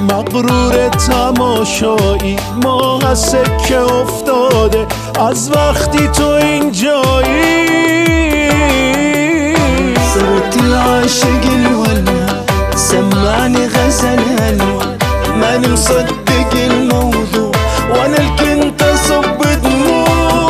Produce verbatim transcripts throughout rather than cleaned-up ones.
مغرور تماشایی، ما از سکه افتاده از وقتی تو اینجایی. صرت العاشق الولع سمعني غزل هلوى، ماني مصدق الموضوع وانا اللي كنت اصب دموع.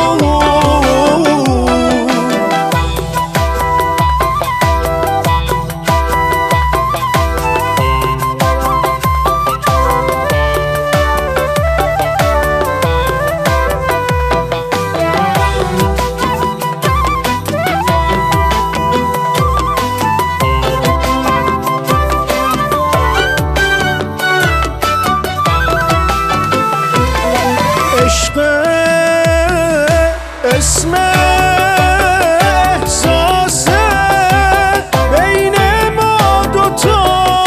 عشق اسم احساسه بین ما دوتا،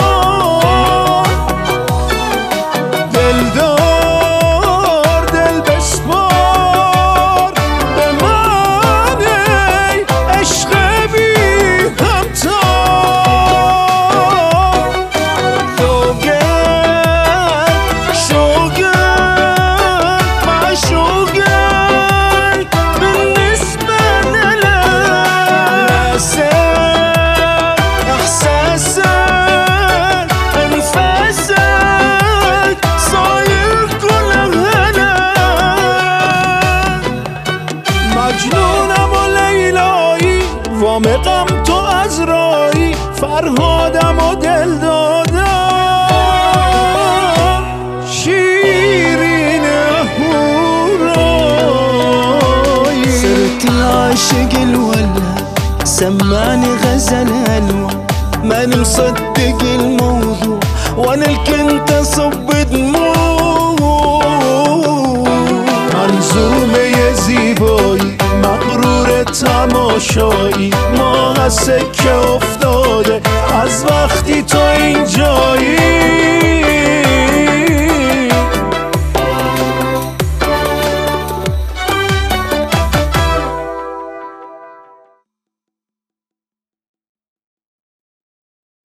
دلدار دل بسپار به من ای عشق بی همتا. مجنونم و لیلایی، وام غم تو از رایی، فرهادم و دل دادم شیرین هورایی. صرت العاشق الولع سمعني غزل هلوى، ماني مصدق الموضوع وانا اللي كنت اصب دموع. منظومه زیبایی، مغرور تماشایی، ما از سکه افتاده از وقتی تو اینجا.